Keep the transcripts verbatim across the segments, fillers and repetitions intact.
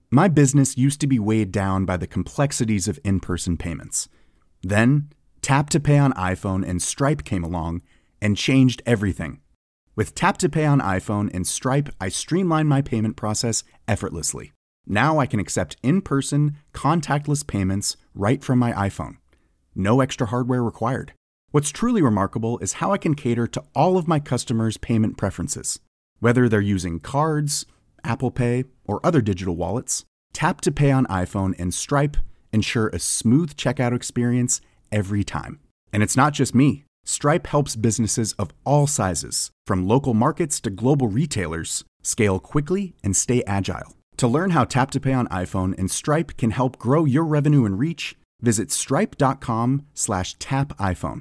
My business used to be weighed down by the complexities of in-person payments. Then, Tap to Pay on iPhone and Stripe came along and changed everything. With Tap to Pay on iPhone and Stripe, I streamlined my payment process effortlessly. Now I can accept in-person, contactless payments right from my iPhone. No extra hardware required. What's truly remarkable is how I can cater to all of my customers' payment preferences. Whether they're using cards, Apple Pay, or other digital wallets, Tap to Pay on iPhone and Stripe ensure a smooth checkout experience every time. And it's not just me. Stripe helps businesses of all sizes, from local markets to global retailers, scale quickly and stay agile. To learn how Tap to Pay on iPhone and Stripe can help grow your revenue and reach, visit stripe.com slash tap iPhone.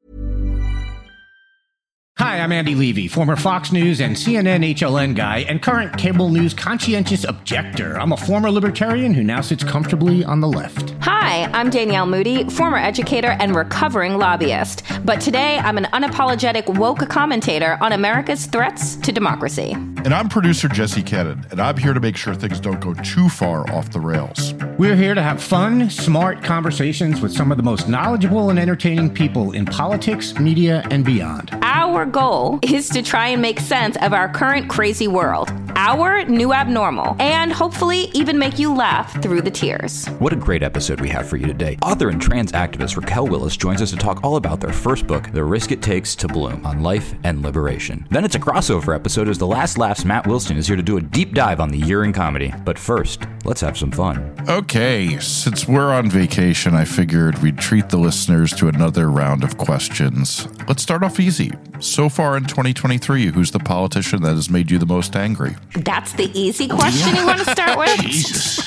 Hi, I'm Andy Levy, former Fox News and C N N H L N guy and current cable news conscientious objector. I'm a former libertarian who now sits comfortably on the left. Hi, I'm Danielle Moody, former educator and recovering lobbyist. But today, I'm an unapologetic woke commentator on America's threats to democracy. And I'm producer Jesse Cannon, and I'm here to make sure things don't go too far off the rails. We're here to have fun, smart conversations with some of the most knowledgeable and entertaining people in politics, media, and beyond. Our goal is to try and make sense of our current crazy world, our new abnormal, and hopefully even make you laugh through the tears. What a great episode we have for you today. Author and trans activist Raquel Willis joins us to talk all about their first book, The Risk It Takes to Bloom, on life and liberation. Then it's a crossover episode as The Last Laughs Matt Wilson is here to do a deep dive on the year in comedy. But first, let's have some fun. Okay, since we're on vacation, I figured we'd treat the listeners to another round of questions. Let's start off easy. So far in twenty twenty-three, who's the politician that has made you the most angry? That's the easy question you want to start with? Jesus.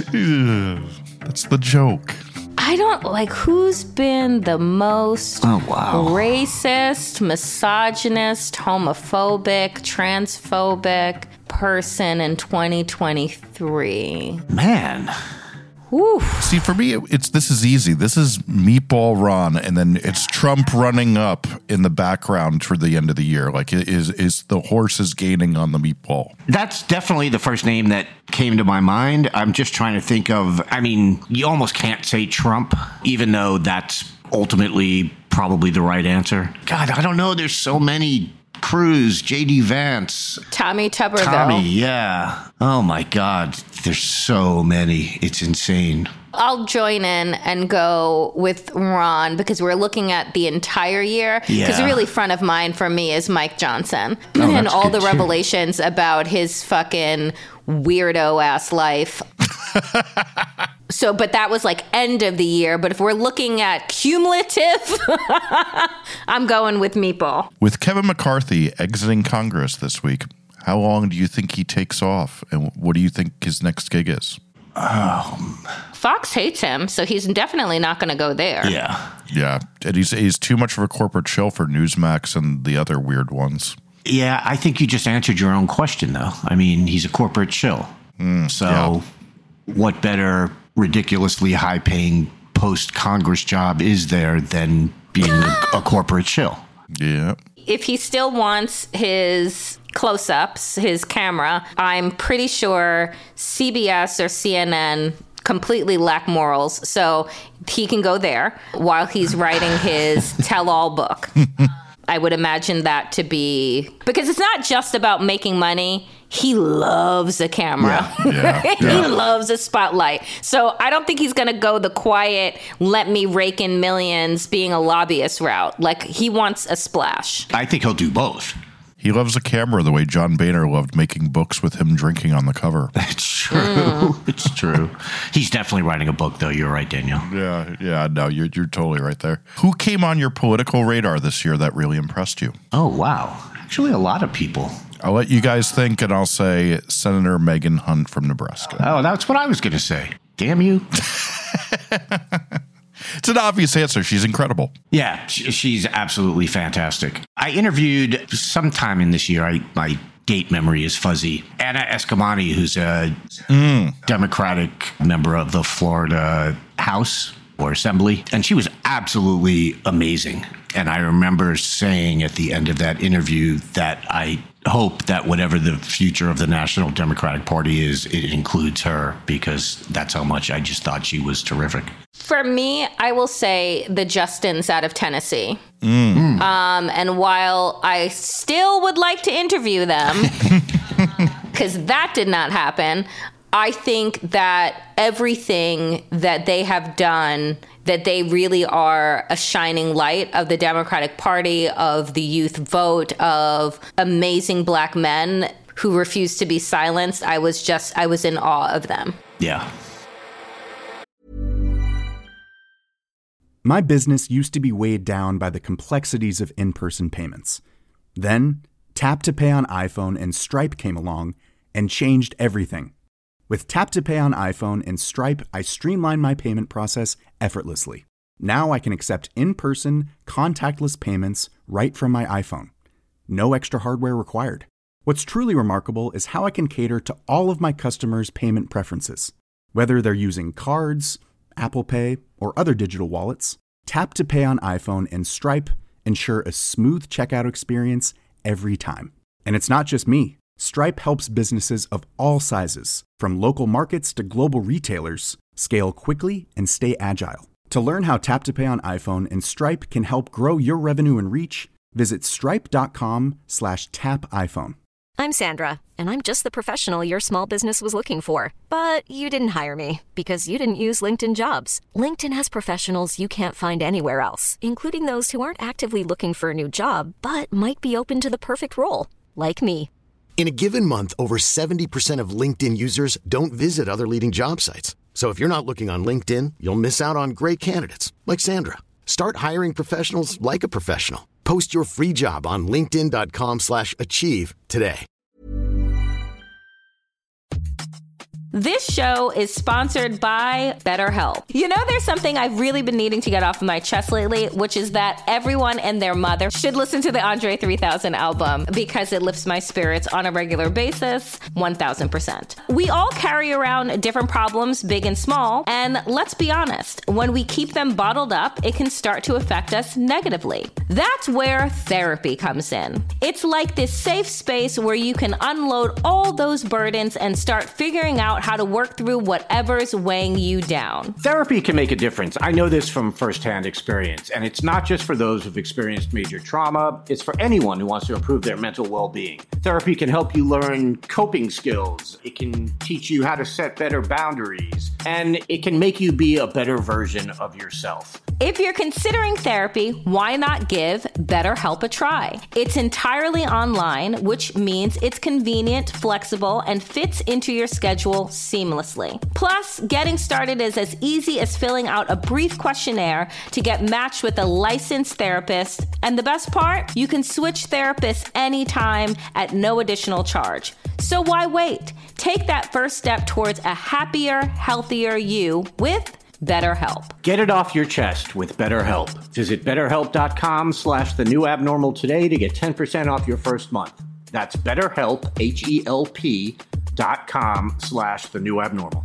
That's the joke. I don't, like, who's been the most oh, wow. racist, misogynist, homophobic, transphobic person in twenty twenty-three? Man. Woo. See, for me, it's this is easy. This is Meatball Ron, and then it's Trump running up in the background for the end of the year. Like, is is the horse is gaining on the meatball? That's definitely the first name that came to my mind. I'm just trying to think of, I mean, you almost can't say Trump, even though that's ultimately probably the right answer. God, I don't know. There's so many. Cruz, J D Vance. Tommy Tuberville. Tommy, yeah. Oh, my God. There's so many. It's insane. I'll join in and go with Ron because we're looking at the entire year. Because yeah. really front of mind for me is Mike Johnson. Oh, and all the too. revelations about his fucking weirdo-ass life. So, but that was like end of the year. But if we're looking at cumulative, I'm going with Meatball. With Kevin McCarthy exiting Congress this week, how long do you think he takes off? And what do you think his next gig is? Um, Fox hates him, so he's definitely not going to go there. Yeah. Yeah. And he's, he's too much of a corporate shill for Newsmax and the other weird ones. Yeah, I think you just answered your own question, though. I mean, he's a corporate shill. Mm, so yeah. What better ridiculously high-paying post-Congress job is there than being a, a corporate shill? Yeah. If he still wants his close-ups, his camera, I'm pretty sure C B S or C N N completely lack morals, so he can go there while he's writing his tell-all book. I would imagine that to be, because it's not just about making money. He loves a camera. Yeah, yeah, he yeah. loves a spotlight. So I don't think he's going to go the quiet, let me rake in millions, being a lobbyist route. Like, he wants a splash. I think he'll do both. He loves a camera the way John Boehner loved making books with him drinking on the cover. It's true. Mm. It's true. He's definitely writing a book, though. You're right, Daniel. Yeah, yeah, no, you're, you're totally right there. Who came on your political radar this year that really impressed you? Oh, wow. Actually, a lot of people. I'll let you guys think, and I'll say Senator Megan Hunt from Nebraska. Oh, that's what I was going to say. Damn you. It's an obvious answer. She's incredible. Yeah, she's absolutely fantastic. I interviewed sometime in this year, I, my date memory is fuzzy, Anna Eskamani, who's a mm. Democratic member of the Florida House or Assembly, and she was absolutely amazing. And I remember saying at the end of that interview that I hope that whatever the future of the National Democratic Party is, it includes her, because that's how much I just thought she was terrific. For me, I will say the Justins out of Tennessee. Mm. Um, and while I still would like to interview them, because that did not happen, I think that everything that they have done, that they really are a shining light of the Democratic Party, of the youth vote, of amazing black men who refuse to be silenced. I was just, I was in awe of them. Yeah. My business used to be weighed down by the complexities of in-person payments. Then, Tap to Pay on iPhone and Stripe came along and changed everything. With Tap to Pay on iPhone and Stripe, I streamlined my payment process effortlessly. Now I can accept in-person, contactless payments right from my iPhone. No extra hardware required. What's truly remarkable is how I can cater to all of my customers' payment preferences. Whether they're using cards, Apple Pay, or other digital wallets, Tap to Pay on iPhone and Stripe ensure a smooth checkout experience every time. And it's not just me. Stripe helps businesses of all sizes, from local markets to global retailers, scale quickly and stay agile. To learn how Tap to Pay on iPhone and Stripe can help grow your revenue and reach, visit stripe.com slash tap iPhone. I'm Sandra, and I'm just the professional your small business was looking for. But you didn't hire me because you didn't use LinkedIn Jobs. LinkedIn has professionals you can't find anywhere else, including those who aren't actively looking for a new job, but might be open to the perfect role, like me. In a given month, over seventy percent of LinkedIn users don't visit other leading job sites. So if you're not looking on LinkedIn, you'll miss out on great candidates like Sandra. Start hiring professionals like a professional. Post your free job on linkedin.com slash achieve today. This show is sponsored by BetterHelp. You know, there's something I've really been needing to get off of my chest lately, which is that everyone and their mother should listen to the Andre three thousand album because it lifts my spirits on a regular basis, one thousand percent. We all carry around different problems, big and small, and let's be honest, when we keep them bottled up, it can start to affect us negatively. That's where therapy comes in. It's like this safe space where you can unload all those burdens and start figuring out how to work through whatever's weighing you down. Therapy can make a difference. I know this from firsthand experience, and it's not just for those who've experienced major trauma. It's for anyone who wants to improve their mental well-being. Therapy can help you learn coping skills. It can teach you how to set better boundaries, and it can make you be a better version of yourself. If you're considering therapy, why not give BetterHelp a try? It's entirely online, which means it's convenient, flexible, and fits into your schedule seamlessly. Plus, getting started is as easy as filling out a brief questionnaire to get matched with a licensed therapist. And the best part, you can switch therapists anytime at no additional charge. So why wait? Take that first step towards a happier, healthier you with BetterHelp. Get it off your chest with BetterHelp. Visit betterhelp.com slash the new abnormal today to get ten percent off your first month. That's BetterHelp, H E L P dot com slash the new abnormal.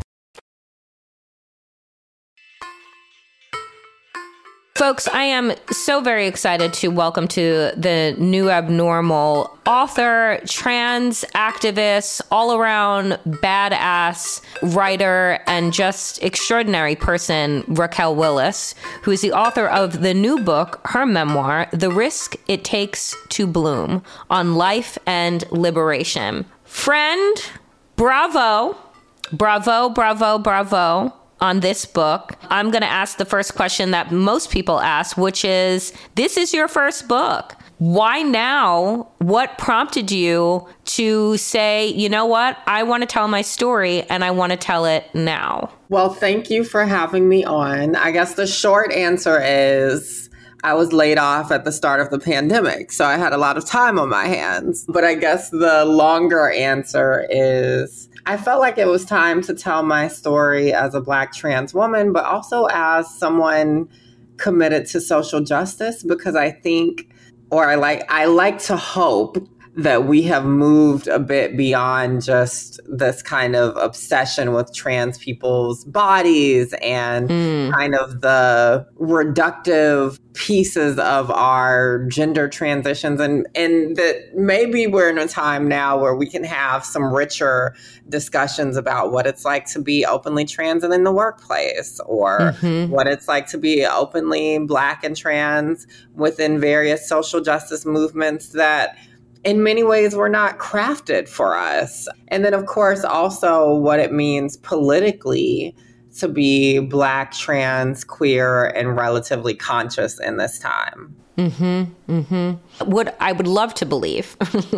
Folks, I am so very excited to welcome to the new abnormal author, trans activist, all around badass writer, and just extraordinary person, Raquel Willis, who is the author of the new book, her memoir, The Risk It Takes to Bloom, on life and liberation. Friend, bravo, bravo, bravo, bravo. On this book, I'm going to ask the first question that most people ask, which is, this is your first book. Why now? What prompted you to say, you know what? I want to tell my story and I want to tell it now. Well, thank you for having me on. I guess the short answer is I was laid off at the start of the pandemic, so I had a lot of time on my hands. But I guess the longer answer is I felt like it was time to tell my story as a Black trans woman, but also as someone committed to social justice, because I think, or I like, I like to hope that we have moved a bit beyond just this kind of obsession with trans people's bodies and mm. kind of the reductive pieces of our gender transitions, and, and that maybe we're in a time now where we can have some richer discussions about what it's like to be openly trans and in the workplace, or mm-hmm. what it's like to be openly Black and trans within various social justice movements that in many ways were not crafted for us. And then, of course, also what it means politically to be Black, trans, queer, and relatively conscious in this time. Mm-hmm, mm-hmm. What I would love to believe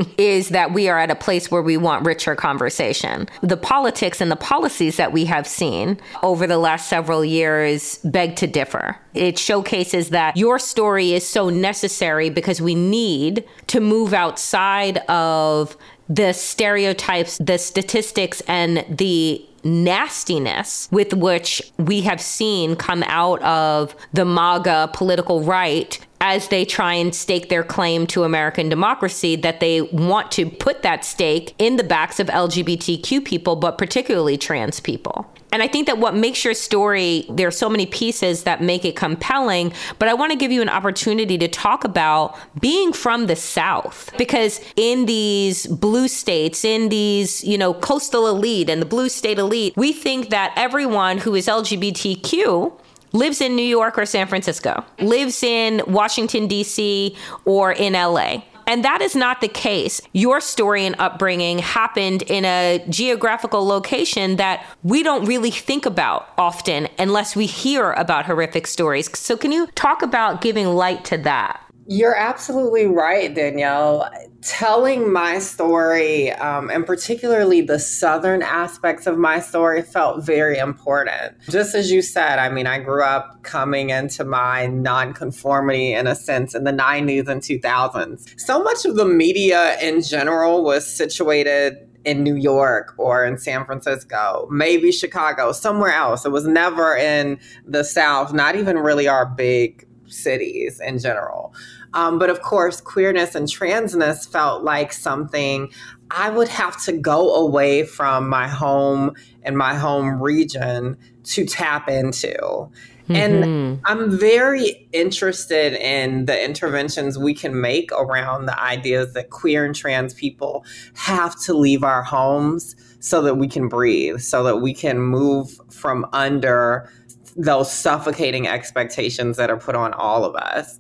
is that we are at a place where we want richer conversation. The politics and the policies that we have seen over the last several years beg to differ. It showcases that your story is so necessary because we need to move outside of the stereotypes, the statistics, and the nastiness with which we have seen come out of the MAGA political right as they try and stake their claim to American democracy, that they want to put that stake in the backs of L G B T Q people, but particularly trans people. And I think that what makes your story, there are so many pieces that make it compelling, but I want to give you an opportunity to talk about being from the South, because in these blue states, in these, you know, coastal elite and the blue state elite, we think that everyone who is L G B T Q lives in New York or San Francisco, lives in Washington, D C, or in L A. And that is not the case. Your story and upbringing happened in a geographical location that we don't really think about often unless we hear about horrific stories. So can you talk about giving light to that? You're absolutely right, Danielle. Telling my story, um, and particularly the Southern aspects of my story, felt very important. Just as you said, I mean, I grew up coming into my nonconformity in a sense in the nineties and two thousands. So much of the media in general was situated in New York or in San Francisco, maybe Chicago, somewhere else. It was never in the South, not even really our big cities in general. Um, but of course, queerness and transness felt like something I would have to go away from my home and my home region to tap into. Mm-hmm. And I'm very interested in the interventions we can make around the ideas that queer and trans people have to leave our homes so that we can breathe, so that we can move from under those suffocating expectations that are put on all of us.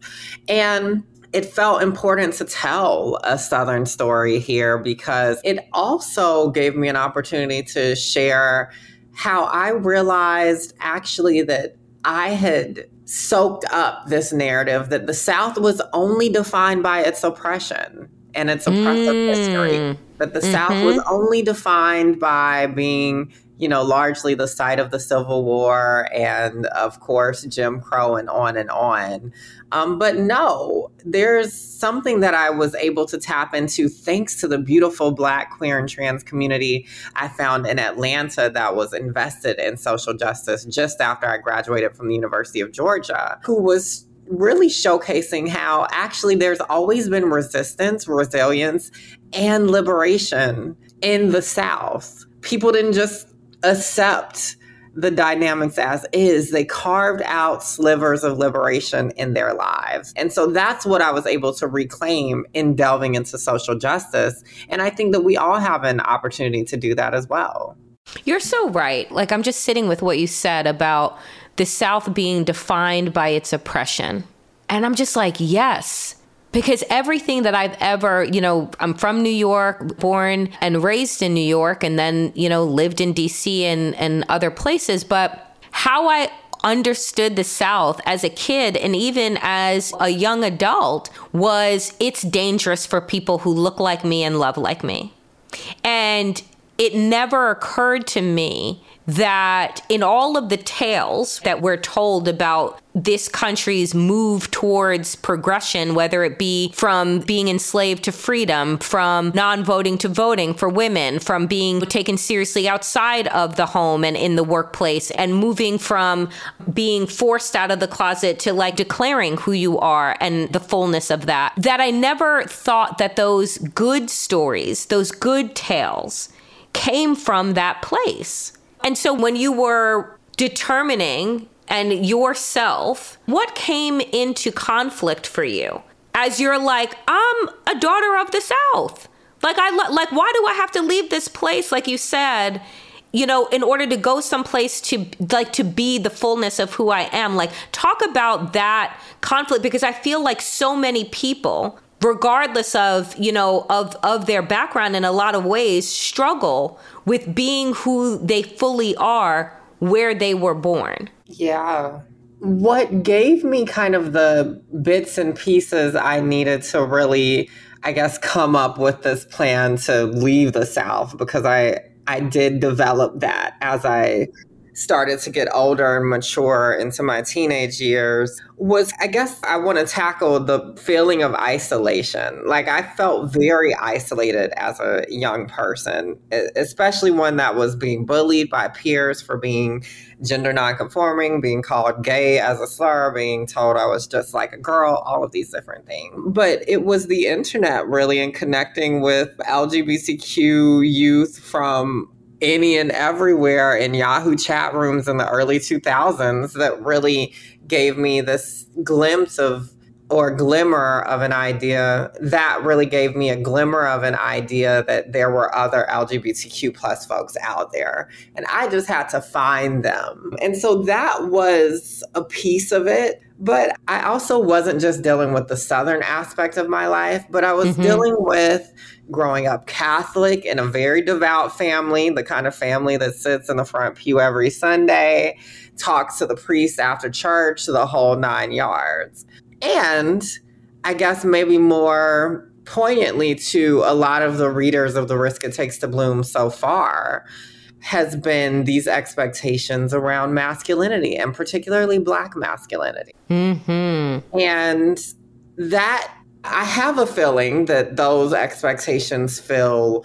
And it felt important to tell a Southern story here because it also gave me an opportunity to share how I realized actually that I had soaked up this narrative that the South was only defined by its oppression and its oppressive mm. history, that the mm-hmm. South was only defined by being, you know, largely the site of the Civil War and, of course, Jim Crow and on and on. Um, but no, there's something that I was able to tap into thanks to the beautiful Black, queer, and trans community I found in Atlanta that was invested in social justice just after I graduated from the University of Georgia, who was really showcasing how actually there's always been resistance, resilience, and liberation in the South. People didn't just accept the dynamics as is. They carved out slivers of liberation in their lives. And so that's what I was able to reclaim in delving into social justice. And I think that we all have an opportunity to do that as well. You're so right. Like, I'm just sitting with what you said about the South being defined by its oppression. And I'm just like, yes. Because everything that I've ever, you know, I'm from New York, born and raised in New York, and then, you know, lived in D C and, and other places. But how I understood the South as a kid and even as a young adult was it's dangerous for people who look like me and love like me. And it never occurred to me that in all of the tales that we're told about this country's move towards progression, whether it be from being enslaved to freedom, from non-voting to voting for women, from being taken seriously outside of the home and in the workplace, and moving from being forced out of the closet to like declaring who you are and the fullness of that, that I never thought that those good stories, those good tales came from that place. And so when you were determining and yourself, what came into conflict for you as you're like, I'm a daughter of the South. Like, I like, why do I have to leave this place? Like you said, you know, in order to go someplace to like to be the fullness of who I am. Like, talk about that conflict, because I feel like so many people, regardless of, you know, of, of their background in a lot of ways, struggle with being who they fully are where they were born. Yeah. What gave me kind of the bits and pieces I needed to really, I guess, come up with this plan to leave the South, because I, I did develop that as I started to get older and mature into my teenage years, was, I guess I want to tackle the feeling of isolation. Like, I felt very isolated as a young person, especially one that was being bullied by peers for being gender nonconforming, being called gay as a slur, being told I was just like a girl, all of these different things. But it was the internet really, and connecting with L G B T Q youth from any and everywhere in Yahoo chat rooms in the early two thousands that really gave me this glimpse of, or glimmer of an idea, that really gave me a glimmer of an idea that there were other L G B T Q plus folks out there. And I just had to find them. And so that was a piece of it. But I also wasn't just dealing with the Southern aspect of my life, but I was mm-hmm. dealing with growing up Catholic in a very devout family, the kind of family that sits in the front pew every Sunday, talks to the priest after church, the whole nine yards. And I guess maybe more poignantly to a lot of the readers of The Risk It Takes to Bloom so far, has been these expectations around masculinity, and particularly Black masculinity. Mm-hmm. And that, I have a feeling that those expectations feel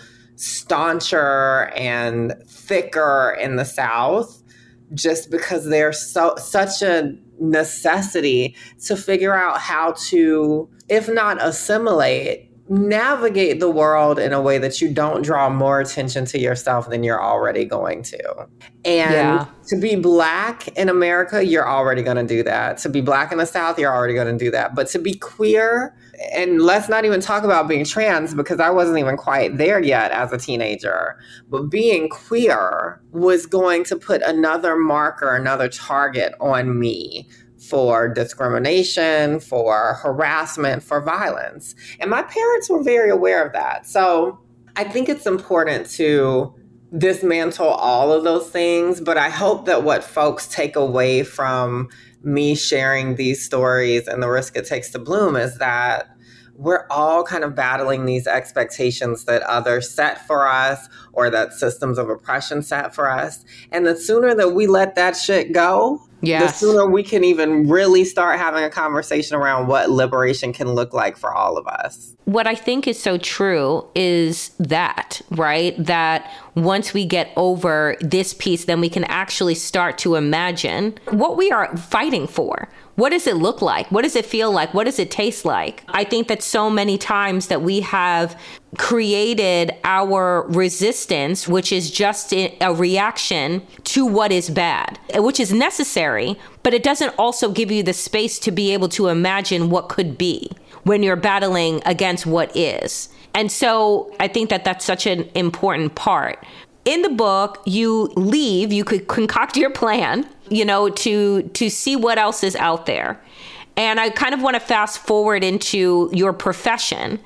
stauncher and thicker in the South, just because there's so such a necessity to figure out how to, if not assimilate, navigate the world in a way that you don't draw more attention to yourself than you're already going to. And yeah. to be Black in America, you're already going to do that. To be Black in the South, you're already going to do that. But to be queer, and let's not even talk about being trans, because I wasn't even quite there yet as a teenager. But being queer was going to put another marker, another target on me for discrimination, for harassment, for violence. And my parents were very aware of that. So I think it's important to dismantle all of those things. But I hope that what folks take away from me sharing these stories and The Risk It Takes to Bloom is that we're all kind of battling these expectations that others set for us, or that systems of oppression set for us. And the sooner that we let that shit go, yes. the sooner we can even really start having a conversation around what liberation can look like for all of us. What I think is so true is that, right? That once we get over this piece, then we can actually start to imagine what we are fighting for. What does it look like? What does it feel like? What does it taste like? I think that so many times that we have created our resistance, which is just a reaction to what is bad, which is necessary, but it doesn't also give you the space to be able to imagine what could be when you're battling against what is. And so I think that that's such an important part. In the book, you leave, you could concoct your plan, you know, to to see what else is out there. And I kind of want to fast forward into your profession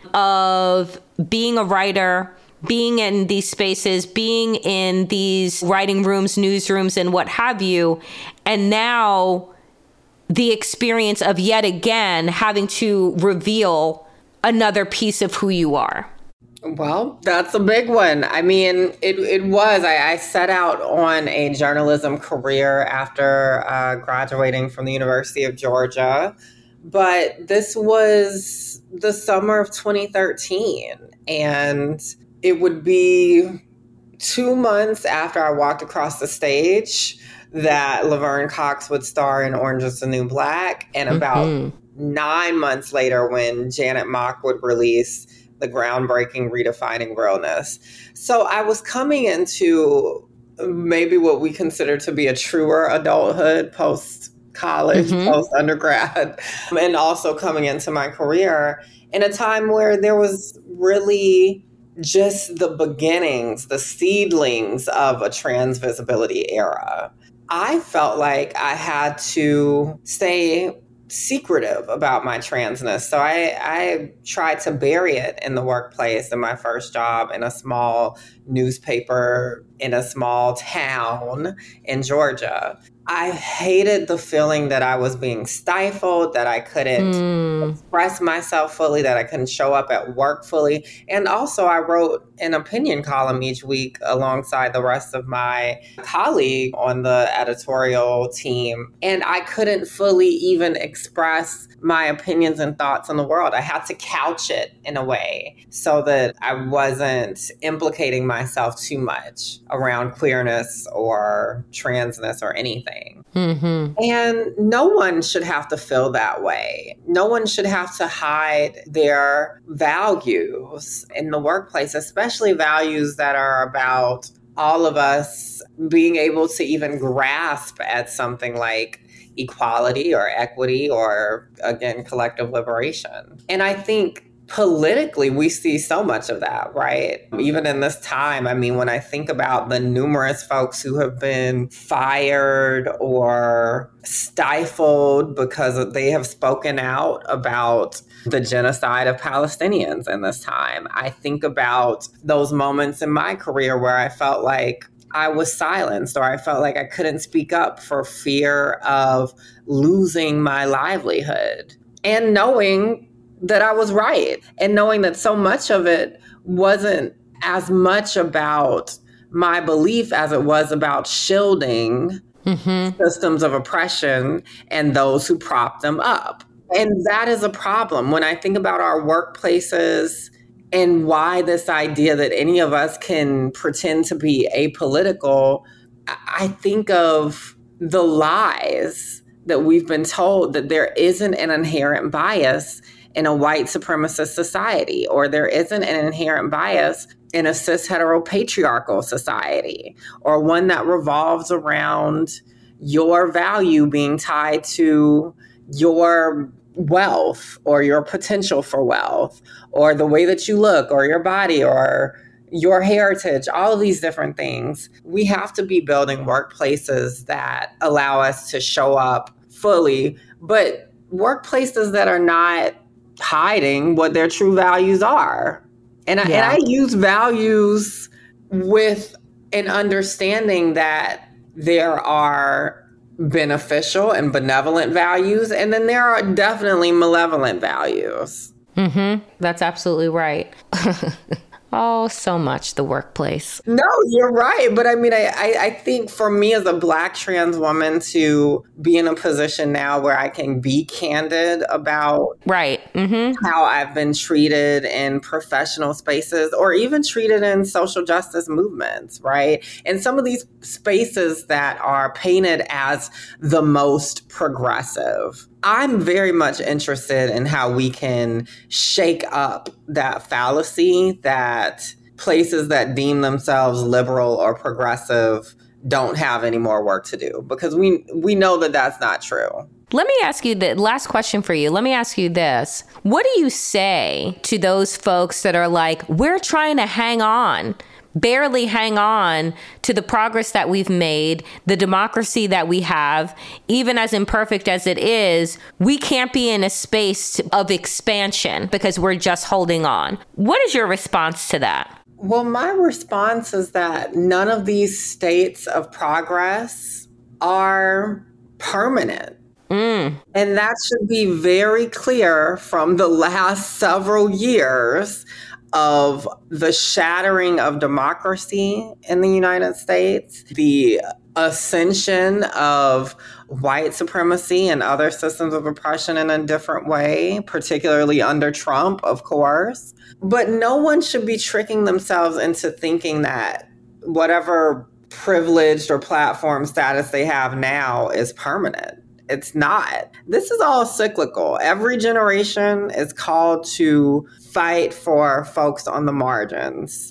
of being a writer, being in these spaces, being in these writing rooms, newsrooms, and what have you. And now the experience of yet again having to reveal another piece of who you are. Well, that's a big one. I mean, it, it was. I, I set out on a journalism career after uh, graduating from the University of Georgia. But this was the summer of twenty thirteen. And it would be two months after I walked across the stage that Laverne Cox would star in Orange is the New Black. And about mm-hmm. nine months later when Janet Mock would release the groundbreaking Redefining Realness. So I was coming into maybe what we consider to be a truer adulthood post-college, mm-hmm. post-undergrad, and also coming into my career in a time where there was really just the beginnings, the seedlings of a trans visibility era. I felt like I had to stay secretive about my transness. So I, I tried to bury it in the workplace in my first job in a small newspaper in a small town in Georgia. I hated the feeling that I was being stifled, that I couldn't mm. express myself fully, that I couldn't show up at work fully. And also I wrote an opinion column each week alongside the rest of my colleague on the editorial team. And I couldn't fully even express my opinions and thoughts on the world. I had to couch it in a way so that I wasn't implicating myself too much around queerness or transness or anything. Mm-hmm. And no one should have to feel that way. No one should have to hide their values in the workplace, especially values that are about all of us being able to even grasp at something like equality or equity or, again, collective liberation. And I think politically, we see so much of that, right? Even in this time, I mean, when I think about the numerous folks who have been fired or stifled because they have spoken out about the genocide of Palestinians in this time, I think about those moments in my career where I felt like I was silenced or I felt like I couldn't speak up for fear of losing my livelihood. And knowing that I was right and knowing that so much of it wasn't as much about my belief as it was about shielding mm-hmm. systems of oppression and those who prop them up. And that is a problem. When I think about our workplaces and why this idea that any of us can pretend to be apolitical, I think of the lies that we've been told that there isn't an inherent bias in a white supremacist society, or there isn't an inherent bias in a cis heteropatriarchal society, or one that revolves around your value being tied to your wealth or your potential for wealth or the way that you look or your body or your heritage, all of these different things. We have to be building workplaces that allow us to show up fully, but workplaces that are not hiding what their true values are. And I, yeah. and I use values with an understanding that there are beneficial and benevolent values, and then there are definitely malevolent values. Mm-hmm. That's absolutely right. Oh, so much the workplace. No, you're right. But I mean, I, I, I think for me as a Black trans woman to be in a position now where I can be candid about right. Mm-hmm. how I've been treated in professional spaces or even treated in social justice movements, right? And some of these spaces that are painted as the most progressive. I'm very much interested in how we can shake up that fallacy that places that deem themselves liberal or progressive don't have any more work to do, because we we know that that's not true. Let me ask you the last question for you. Let me ask you this. What do you say to those folks that are like, we're trying to hang on, barely hang on to the progress that we've made, the democracy that we have, even as imperfect as it is, we can't be in a space of expansion because we're just holding on. What is your response to that? Well, my response is that none of these states of progress are permanent. Mm. And that should be very clear from the last several years of the shattering of democracy in the United States, the ascension of white supremacy and other systems of oppression in a different way, particularly under Trump, of course. But no one should be tricking themselves into thinking that whatever privileged or platform status they have now is permanent. It's not. This is all cyclical. Every generation is called to fight for folks on the margins.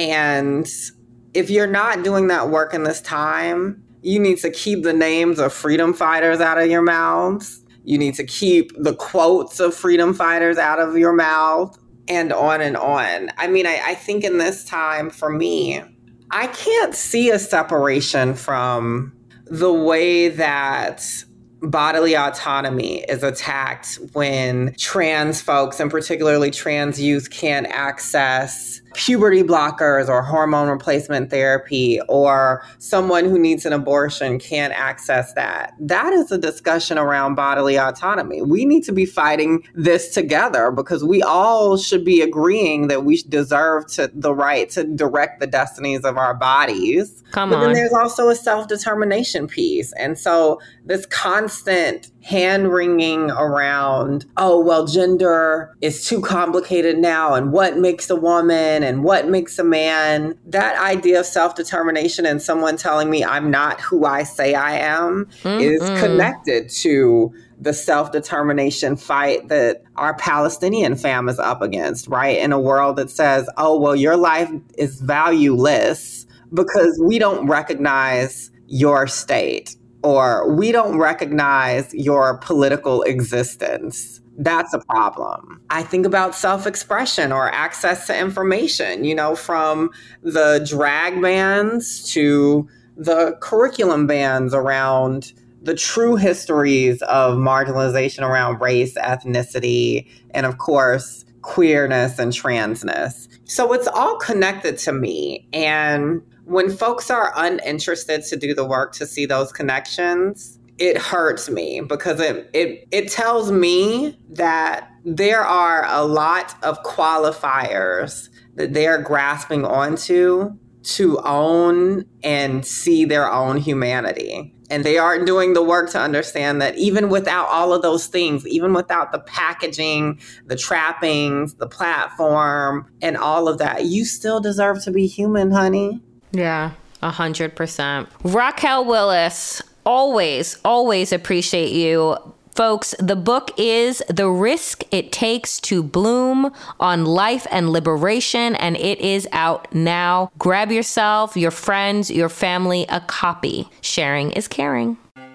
And if you're not doing that work in this time, you need to keep the names of freedom fighters out of your mouths. You need to keep the quotes of freedom fighters out of your mouth, and on and on. I mean, I, I think in this time, for me, I can't see a separation from the way that bodily autonomy is attacked when trans folks, and particularly trans youth, can't access puberty blockers or hormone replacement therapy, or someone who needs an abortion can't access that. That is a discussion around bodily autonomy. We need to be fighting this together because we all should be agreeing that we deserve to, the right to direct the destinies of our bodies. Come but on. Then there's also a self-determination piece. And so this constant hand-wringing around, oh, well, gender is too complicated now, and what makes a woman and what makes a man, that idea of self-determination and someone telling me I'm not who I say I am mm-hmm. is connected to the self-determination fight that our Palestinian fam is up against, right? In a world that says, oh, well, your life is valueless because we don't recognize your state, or we don't recognize your political existence. That's a problem. I think about self-expression or access to information, you know, from the drag bans to the curriculum bans around the true histories of marginalization around race, ethnicity, and of course, queerness and transness. So it's all connected to me. And when folks are uninterested to do the work to see those connections, it hurts me because it, it it tells me that there are a lot of qualifiers that they're grasping onto to own and see their own humanity. And they aren't doing the work to understand that even without all of those things, even without the packaging, the trappings, the platform, and all of that, you still deserve to be human, honey. Yeah, a hundred percent. Raquel Willis, always, always appreciate you. Folks, the book is The Risk It Takes to Bloom on Life and Liberation, and it is out now. Grab yourself, your friends, your family a copy. Sharing is caring.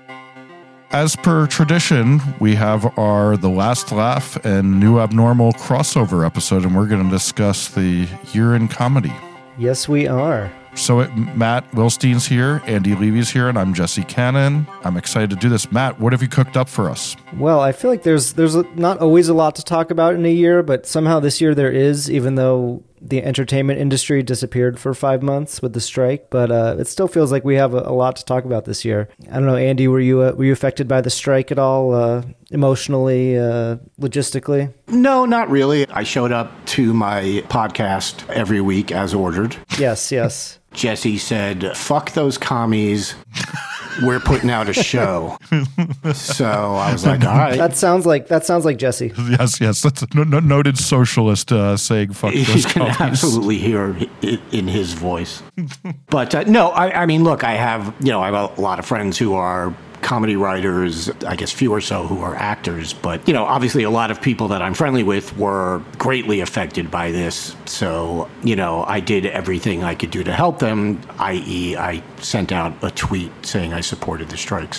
As per tradition, we have our The Last Laugh and New Abnormal crossover episode, and we're going to discuss the year in comedy. Yes, we are. So it, Matt Wilstein's here, Andy Levy's here, and I'm Jesse Cannon. I'm excited to do this. Matt, what have you cooked up for us? Well, I feel like there's there's not always a lot to talk about in a year, but somehow this year there is, even though the entertainment industry disappeared for five months with the strike. But uh, it still feels like we have a, a lot to talk about this year. I don't know, Andy, were you uh, were you affected by the strike at all, uh, emotionally, uh, logistically? No, not really. I showed up to my podcast every week as ordered. Yes, yes. Jesse said, fuck those commies. We're putting out a show. So I was like, all right. That sounds like that sounds like Jesse. Yes, yes. That's a no, noted socialist uh, saying fuck those commies. You can absolutely hear it in his voice. But uh, no, I, I mean, look, I have, you know, I have a lot of friends who are comedy writers, I guess few or so who are actors. But, you know, obviously a lot of people that I'm friendly with were greatly affected by this. So, you know, I did everything I could do to help them, that is I sent out a tweet saying I supported the strikes.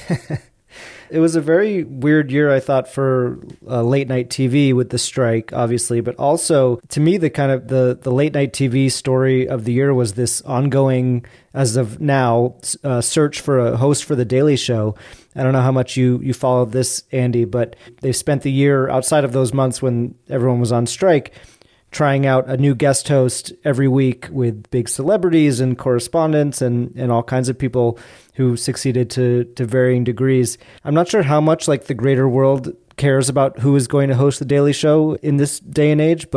It was a very weird year, I thought, for uh, late night T V with the strike, obviously, but also to me, the kind of the, the late night T V story of the year was this ongoing, as of now, uh, search for a host for The Daily Show. I don't know how much you, you followed this, Andy, but they spent the year outside of those months when everyone was on strike trying out a new guest host every week with big celebrities and correspondents and, and all kinds of people who succeeded to, to varying degrees. I'm not sure how much like the greater world cares about who is going to host The Daily Show in this day and age, but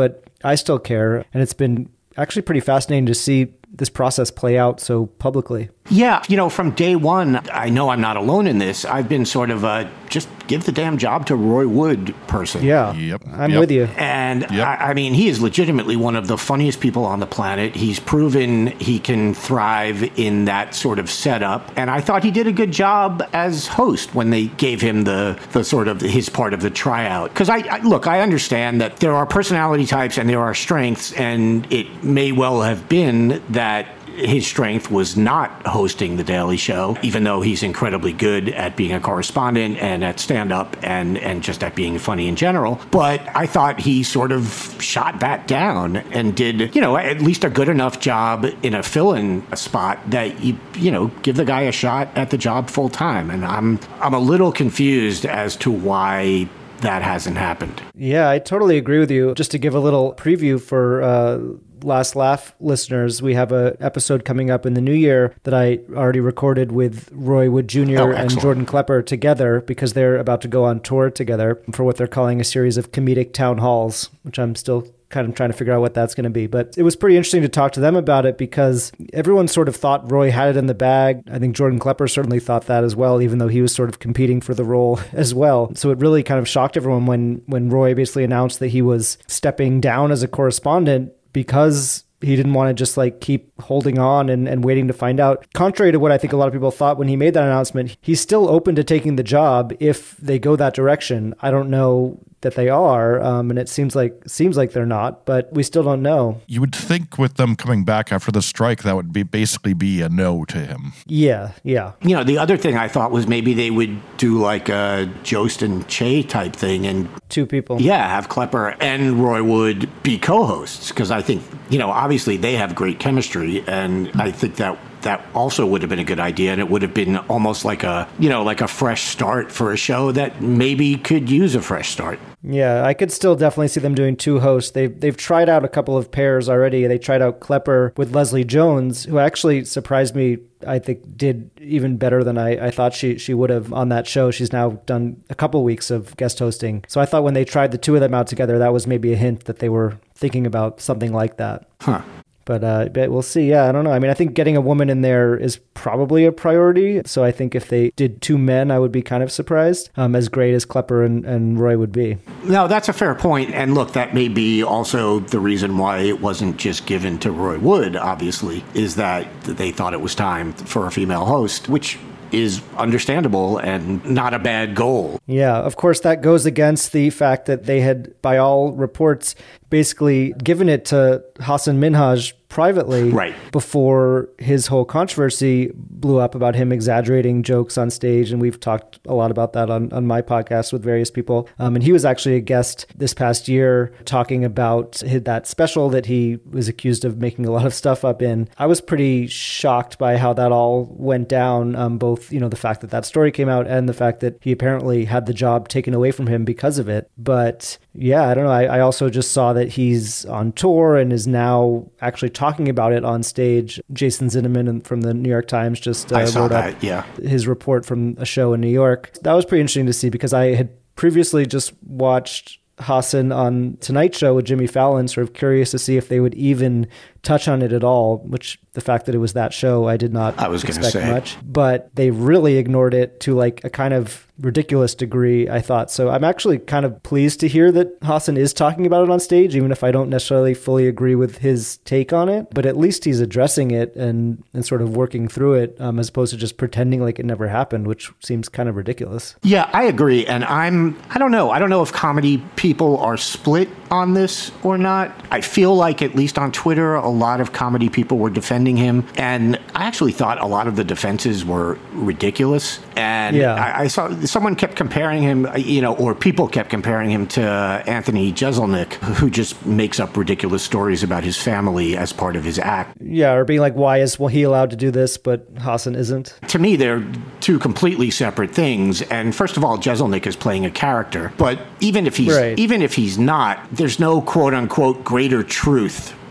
I still care. And it's been actually pretty fascinating to see this process play out so publicly. Yeah, you know, from day one, I know I'm not alone in this. I've been sort of a just give the damn job to Roy Wood person. Yeah, yep. I'm yep. with you. And yep. I, I mean, he is legitimately one of the funniest people on the planet. He's proven he can thrive in that sort of setup. And I thought he did a good job as host when they gave him the, the sort of his part of the tryout. Because I, I look, I understand that there are personality types and there are strengths, and it may well have been that his strength was not hosting The Daily Show, even though he's incredibly good at being a correspondent and at stand-up and, and just at being funny in general. But I thought he sort of shot that down and did, you know, at least a good enough job in a fill-in spot that you, you know, give the guy a shot at the job full time. And I'm I'm a little confused as to why that hasn't happened. Yeah, I totally agree with you. Just to give a little preview for uh, Last Laugh listeners, we have an episode coming up in the new year that I already recorded with Roy Wood Junior Oh, and Jordan Klepper together, because they're about to go on tour together for what they're calling a series of comedic town halls, which I'm still kind of trying to figure out what that's going to be. But it was pretty interesting to talk to them about it, because everyone sort of thought Roy had it in the bag. I think Jordan Klepper certainly thought that as well, even though he was sort of competing for the role as well. So it really kind of shocked everyone when, when Roy basically announced that he was stepping down as a correspondent, because he didn't want to just like keep holding on and, and waiting to find out. Contrary to what I think a lot of people thought when he made that announcement, he's still open to taking the job if they go that direction. I don't know that they are, um, and it seems like seems like they're not, but we still don't know. You would think with them coming back after the strike, that would be basically be a no to him. Yeah, yeah. You know, the other thing I thought was maybe they would do like a Jost and Che type thing and two people. Yeah, have Klepper and Roy Wood be co-hosts, because I think, you know, obviously they have great chemistry, and I think that that also would have been a good idea, and it would have been almost like a, you know, like a fresh start for a show that maybe could use a fresh start. Yeah, I could still definitely see them doing two hosts. They've, they've tried out a couple of pairs already. They tried out Klepper with Leslie Jones, who actually surprised me, I think did even better than I, I thought she, she would have on that show. She's now done a couple weeks of guest hosting. So I thought when they tried the two of them out together, that was maybe a hint that they were thinking about something like that. Huh. But, uh, but we'll see. Yeah, I don't know. I mean, I think getting a woman in there is probably a priority. So I think if they did two men, I would be kind of surprised, um, as great as Klepper and, and Roy would be. No, that's a fair point. And look, that may be also the reason why it wasn't just given to Roy Wood, obviously, is that they thought it was time for a female host, which is understandable and not a bad goal. Yeah, of course, that goes against the fact that they had, by all reports, basically given it to Hasan Minhaj privately, right, before his whole controversy blew up about him exaggerating jokes on stage. And we've talked a lot about that on, on my podcast with various people. Um, and he was actually a guest this past year talking about his, that special that he was accused of making a lot of stuff up in. I was pretty shocked by how that all went down, um, both, you know, the fact that that story came out and the fact that he apparently had the job taken away from him because of it. But yeah, I don't know. I, I also just saw that he's on tour and is now actually talking about it on stage. Jason Zinnemann from the New York Times just uh, I saw wrote that, up yeah. his report from a show in New York. That was pretty interesting to see, because I had previously just watched Hasan on Tonight Show with Jimmy Fallon, sort of curious to see if they would even touch on it at all, which the fact that it was that show, I did not I was expect say. much. But they really ignored it to like a kind of ridiculous degree, I thought. So I'm actually kind of pleased to hear that Hasan is talking about it on stage, even if I don't necessarily fully agree with his take on it. But at least he's addressing it and, and sort of working through it, um, as opposed to just pretending like it never happened, which seems kind of ridiculous. Yeah, I agree. And I'm, I don't know. I don't know if comedy people are split on this or not. I feel like, at least on Twitter, a lot of comedy people were defending him. And I actually thought a lot of the defenses were ridiculous. And yeah. I, I saw someone kept comparing him, you know, or people kept comparing him to Anthony Jeselnik, who just makes up ridiculous stories about his family as part of his act. Yeah, or being like, why is well, he allowed to do this, but Hasan isn't? To me, they're two completely separate things. And first of all, Jeselnik is playing a character. But even if he's right. even if he's not, there's no quote unquote greater truth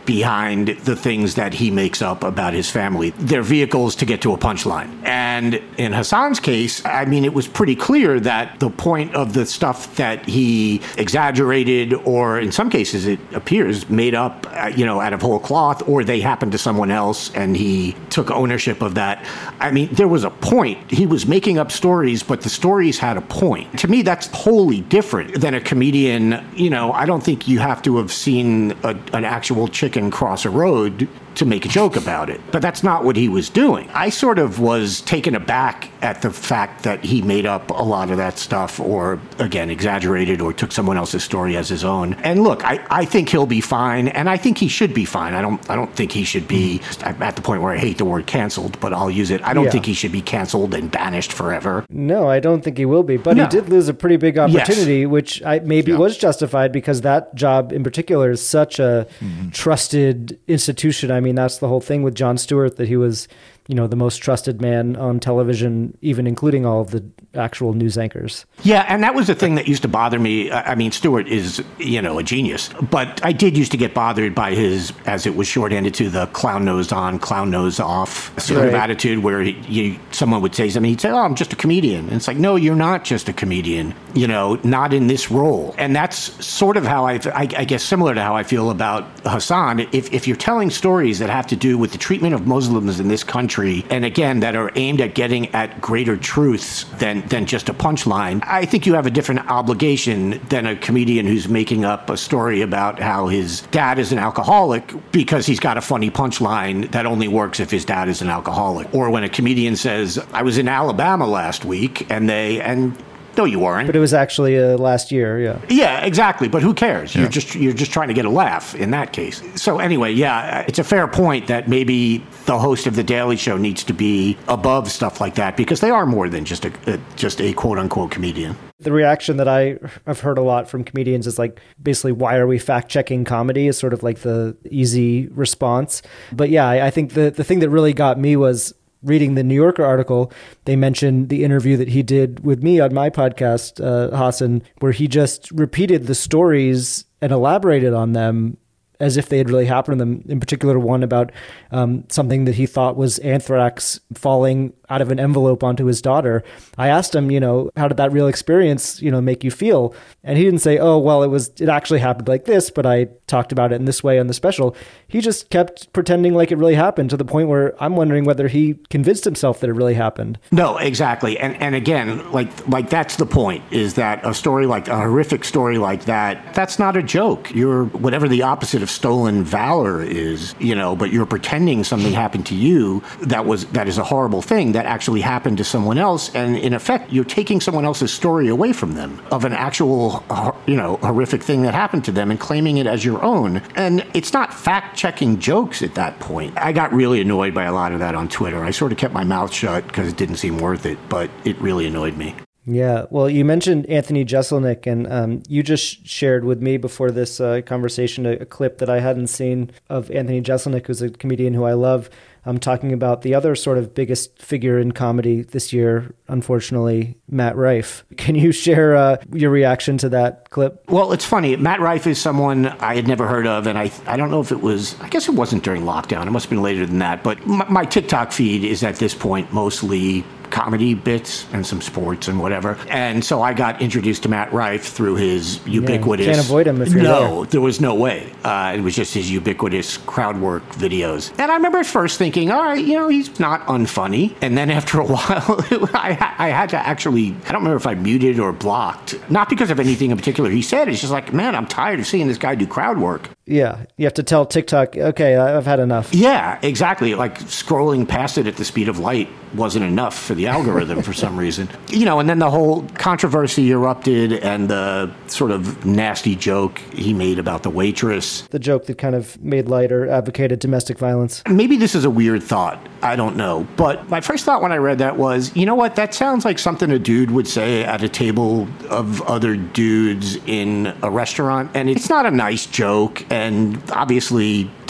behind the things that he makes up about his family. They're vehicles to get to a punchline. And in Hasan's case, I mean, it was pretty clear that the point of the stuff that he exaggerated, or in some cases it appears made up, uh, you know, out of whole cloth, or they happened to someone else and he took ownership of that. I mean, there was a point. He was making up stories, but the stories had a point. To me, that's wholly different than a comedian. You know, I don't think you have to have seen a, an actual chicken cross a road to make a joke about it. But that's not what he was doing. I sort of was taken aback at the fact that he made up a lot of that stuff, or, again, exaggerated or took someone else's story as his own. And look, I, I think he'll be fine, and I think he should be fine. I don't I don't think he should be, I'm at the point where I hate the word canceled, but I'll use it. I don't Yeah. think he should be canceled and banished forever. No, I don't think he will be. But No. he did lose a pretty big opportunity, Yes. which I, maybe Yeah. was justified because that job in particular is such a Mm-hmm. trusted institution. I mean, that's the whole thing with Jon Stewart, that he was, you know, the most trusted man on television, even including all of the actual news anchors. Yeah, and that was the thing that used to bother me. I I mean, Stewart is, you know, a genius. But I did used to get bothered by his, as it was shorthanded to, the clown nose on, clown nose off sort of Right. attitude where he, you, someone would say something, he'd say, oh, I'm just a comedian. And it's like, no, you're not just a comedian, you know, not in this role. And that's sort of how I, I, I guess, similar to how I feel about Hasan. If, if you're telling stories that have to do with the treatment of Muslims in this country, and again, that are aimed at getting at greater truths than, than just a punchline, I think you have a different obligation than a comedian who's making up a story about how his dad is an alcoholic because he's got a funny punchline that only works if his dad is an alcoholic. Or when a comedian says, I was in Alabama last week, and they, and no, you weren't. But it was actually uh, last year, yeah. Yeah, exactly. But who cares? Yeah. You're just you're just trying to get a laugh in that case. So anyway, yeah, it's a fair point that maybe the host of the Daily Show needs to be above stuff like that, because they are more than just a, a just a quote unquote comedian. The reaction that I, I've heard a lot from comedians is like, basically, why are we fact-checking comedy is sort of like the easy response. But yeah, I, I think the, the thing that really got me was reading the New Yorker article. They mentioned the interview that he did with me on my podcast, uh, Hasan, where he just repeated the stories and elaborated on them as if they had really happened to them. In particular, one about um, something that he thought was anthrax falling out of an envelope onto his daughter. I asked him, you know, how did that real experience, you know, make you feel? And he didn't say, oh, well, it was, it actually happened like this, but I talked about it in this way on the special. He just kept pretending like it really happened, to the point where I'm wondering whether he convinced himself that it really happened. No, exactly. And and again, like like that's the point, is that a story like a horrific story like that, that's not a joke. You're whatever the opposite of stolen valor is, you know, but you're pretending something happened to you that was that is a horrible thing that actually happened to someone else, and in effect you're taking someone else's story away from them of an actual, you know, horrific thing that happened to them and claiming it as your own. And it's not fact-checking jokes at that point. I got really annoyed by a lot of that on Twitter. I sort of kept my mouth shut because it didn't seem worth it, but it really annoyed me. Yeah, well, you mentioned Anthony Jeselnik, and um, you just shared with me before this uh, conversation a, a clip that I hadn't seen of Anthony Jeselnik, who's a comedian who I love. I'm talking about the other sort of biggest figure in comedy this year, unfortunately, Matt Rife. Can you share uh, your reaction to that clip? Well, it's funny. Matt Rife is someone I had never heard of, and I I don't know if it was, I guess it wasn't during lockdown. It must have been later than that. But my, my TikTok feed is at this point mostly comedy bits and some sports and whatever. And so I got introduced to Matt Rife through his ubiquitous... Yeah, can't avoid him if you're No, there. there was no way. Uh, it was just his ubiquitous crowd work videos. And I remember at first thinking, all right, you know, he's not unfunny. And then after a while, I, I had to actually, I don't remember if I muted or blocked. Not because of anything in particular he said. It's just like, man, I'm tired of seeing this guy do crowd work. Yeah, you have to tell TikTok, okay, I've had enough. Yeah, exactly. Like scrolling past it at the speed of light wasn't enough for the algorithm for some reason. You know, and then the whole controversy erupted, and the sort of nasty joke he made about the waitress. The joke that kind of made light or advocated domestic violence. Maybe this is a weird thought. I don't know. But my first thought when I read that was, you know what? That sounds like something a dude would say at a table of other dudes in a restaurant. And it's not a nice joke. And obviously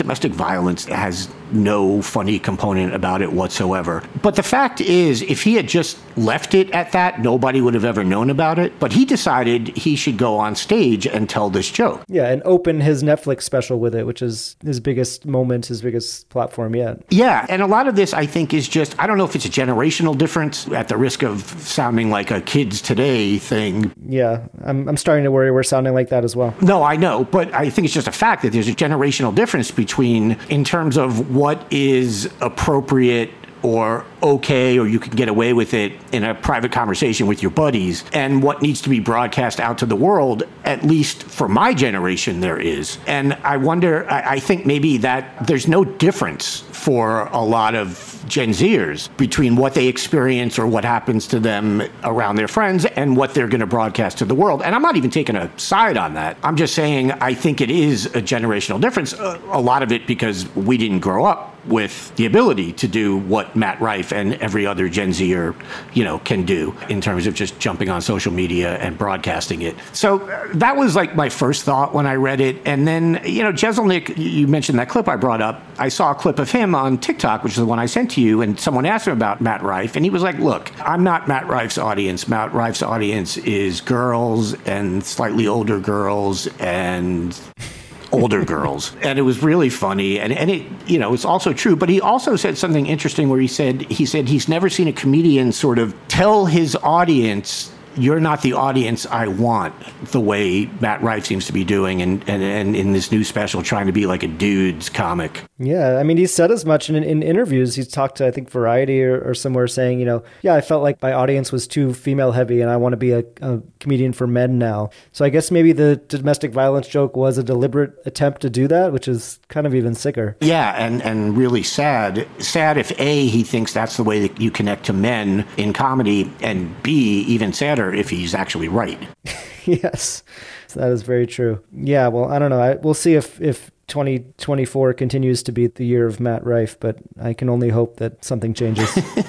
domestic violence has no funny component about it whatsoever. But the fact is, if he had just left it at that, nobody would have ever known about it. But he decided he should go on stage and tell this joke. Yeah, and open his Netflix special with it, which is his biggest moment, his biggest platform yet. Yeah, and a lot of this, I think, is just, I don't know if it's a generational difference, at the risk of sounding like a kids today thing. Yeah, I'm, I'm starting to worry we're sounding like that as well. No, I know, but I think it's just a fact that there's a generational difference between, in terms of what is appropriate or okay, or you can get away with it in a private conversation with your buddies, and what needs to be broadcast out to the world, at least for my generation, there is. And I wonder, I, I think maybe that there's no difference for a lot of Gen Zers between what they experience or what happens to them around their friends and what they're going to broadcast to the world. And I'm not even taking a side on that. I'm just saying I think it is a generational difference, a, a lot of it because we didn't grow up with the ability to do what Matt Rife and every other Gen Zer, you know, can do in terms of just jumping on social media and broadcasting it. So uh, that was like my first thought when I read it. And then, you know, Jeselnik, you mentioned that clip I brought up. I saw a clip of him on TikTok, which is the one I sent to you, and someone asked him about Matt Rife, and he was like, look, I'm not Matt Rife's audience. Matt Rife's audience is girls and slightly older girls and older girls. And it was really funny. And, and it, you know, it's also true. But he also said something interesting where he said, he said he's never seen a comedian sort of tell his audience, you're not the audience I want, the way Matt Rife seems to be doing, and, and, and in this new special trying to be like a dude's comic. Yeah, I mean, he's said as much in, in interviews. He's talked to, I think, Variety or, or somewhere saying, you know, yeah, I felt like my audience was too female heavy and I want to be a, a comedian for men now. So I guess maybe the domestic violence joke was a deliberate attempt to do that, which is kind of even sicker. Yeah, and, and really sad. Sad if A, he thinks that's the way that you connect to men in comedy, and B, even sadder if he's actually right. Yes, that is very true. Yeah, well, I don't know. I, we'll see if, if twenty twenty-four continues to be the year of Matt Rife, but I can only hope that something changes.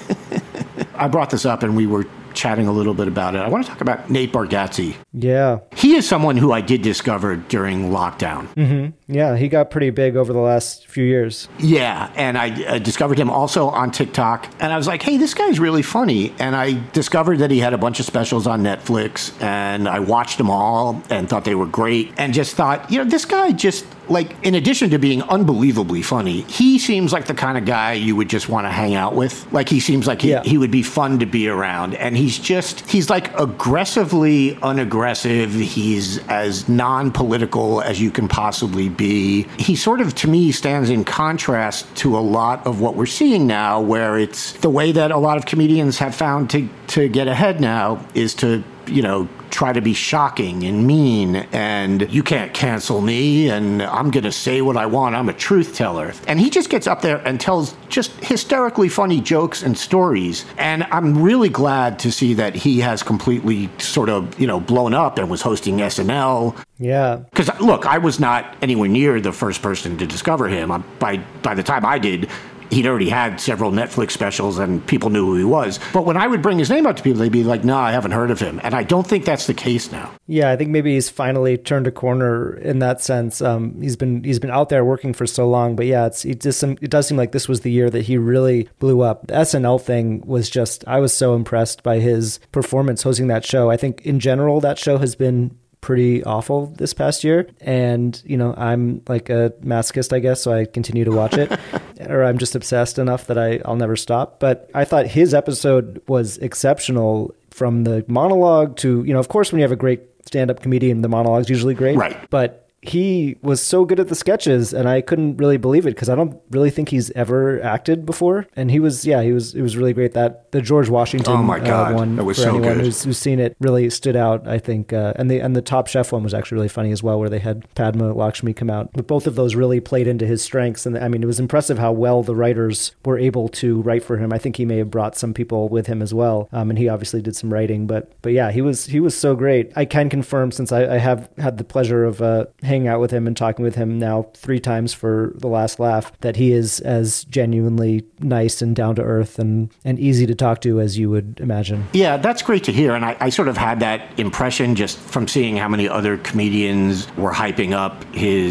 I brought this up and we were chatting a little bit about it. I want to talk about Nate Bargatze. Yeah. He is someone who I did discover during lockdown. Mm-hmm. Yeah, he got pretty big over the last few years. Yeah, and I uh, discovered him also on TikTok, and I was like, hey, this guy's really funny. And I discovered that he had a bunch of specials on Netflix, and I watched them all and thought they were great, and just thought, you know, this guy just, like, in addition to being unbelievably funny, he seems like the kind of guy you would just want to hang out with. Like, he seems like he, yeah. he would be fun to be around. And he's just, he's like aggressively unaggressive. He's as non-political as you can possibly be. He sort of, to me, stands in contrast to a lot of what we're seeing now, where it's the way that a lot of comedians have found to, to get ahead now is to, you know, try to be shocking and mean, and you can't cancel me, and I'm going to say what I want. I'm a truth teller. And he just gets up there and tells just hysterically funny jokes and stories. And I'm really glad to see that he has completely sort of, you know, blown up and was hosting S N L. Yeah. Because, look, I was not anywhere near the first person to discover him. By, by the time I did, he'd already had several Netflix specials and people knew who he was. But when I would bring his name up to people, they'd be like, no, I haven't heard of him. And I don't think that's the case now. Yeah, I think maybe he's finally turned a corner in that sense. Um, he's been he's been out there working for so long. But yeah, it's, it, just, it does seem like this was the year that he really blew up. The S N L thing was just, I was so impressed by his performance hosting that show. I think in general, that show has been pretty awful this past year. And, you know, I'm like a masochist, I guess, so I continue to watch it. Or I'm just obsessed enough that I, I'll never stop. But I thought his episode was exceptional, from the monologue to, you know, of course, when you have a great stand-up comedian, the monologue's usually great. Right. But he was so good at the sketches, and I couldn't really believe it because I don't really think he's ever acted before. And he was, yeah, he was, it was really great. That the George Washington oh my God, uh, one, that was for so anyone good. Who's, who's seen it, really stood out, I think. Uh, and the and the Top Chef one was actually really funny as well, where they had Padma Lakshmi come out. But both of those really played into his strengths. And I mean, it was impressive how well the writers were able to write for him. I think he may have brought some people with him as well. Um, and he obviously did some writing, but but yeah, he was he was so great. I can confirm, since I, I have had the pleasure of uh, hanging out with him and talking with him now three times for the last laugh, that he is as genuinely nice and down to earth and, and easy to talk to as you would imagine. Yeah, that's great to hear. And I, I sort of had that impression just from seeing how many other comedians were hyping up his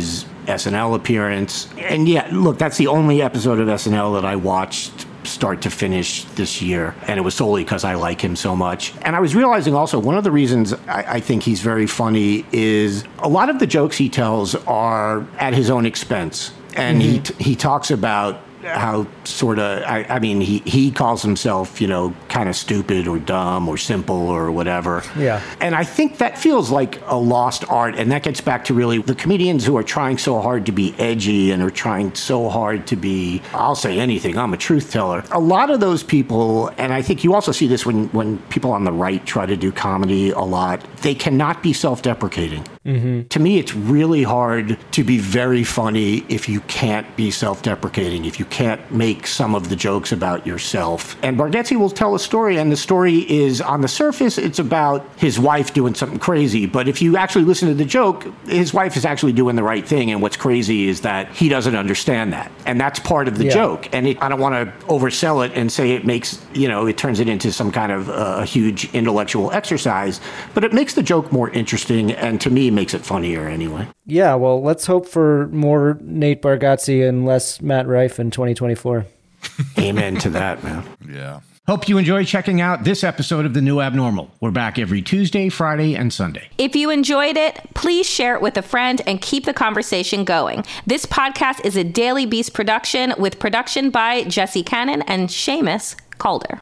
S N L appearance. And yeah, look, that's the only episode of S N L that I watched start to finish this year, and it was solely because I like him so much. And I was realizing also one of the reasons I, I think he's very funny is a lot of the jokes he tells are at his own expense. And mm-hmm. he he talks about how sort of, I, I mean, he, he calls himself, you know, kind of stupid or dumb or simple or whatever. Yeah. And I think that feels like a lost art. And that gets back to really the comedians who are trying so hard to be edgy and are trying so hard to be, I'll say anything, I'm a truth teller. A lot of those people, and I think you also see this when, when people on the right try to do comedy a lot, they cannot be self-deprecating. Mm-hmm. To me, it's really hard to be very funny if you can't be self-deprecating, if you can't make some of the jokes about yourself. And Bargatze will tell a story, and the story is, on the surface, it's about his wife doing something crazy. But if you actually listen to the joke, his wife is actually doing the right thing, and what's crazy is that he doesn't understand that. And that's part of the yeah. joke. And it, I don't want to oversell it and say it makes, you know, it turns it into some kind of uh, a huge intellectual exercise, but it makes the joke more interesting, and to me, makes it funnier anyway. Yeah, well, let's hope for more Nate Bargatze and less Matt Rife in twenty twenty-four. Amen to that, man. Yeah. Hope you enjoyed checking out this episode of The New Abnormal. We're back every Tuesday, Friday, and Sunday. If you enjoyed it, please share it with a friend and keep the conversation going. This podcast is a Daily Beast production with production by Jesse Cannon and Seamus Calder.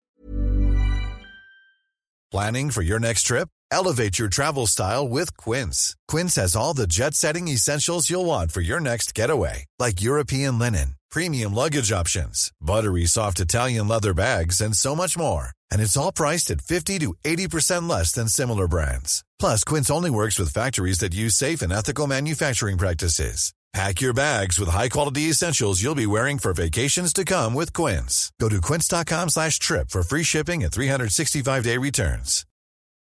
Planning for your next trip? Elevate your travel style with Quince. Quince has all the jet-setting essentials you'll want for your next getaway, like European linen, premium luggage options, buttery soft Italian leather bags, and so much more. And it's all priced at fifty to eighty percent less than similar brands. Plus, Quince only works with factories that use safe and ethical manufacturing practices. Pack your bags with high-quality essentials you'll be wearing for vacations to come with Quince. Go to quince.com slash trip for free shipping and three sixty-five day returns.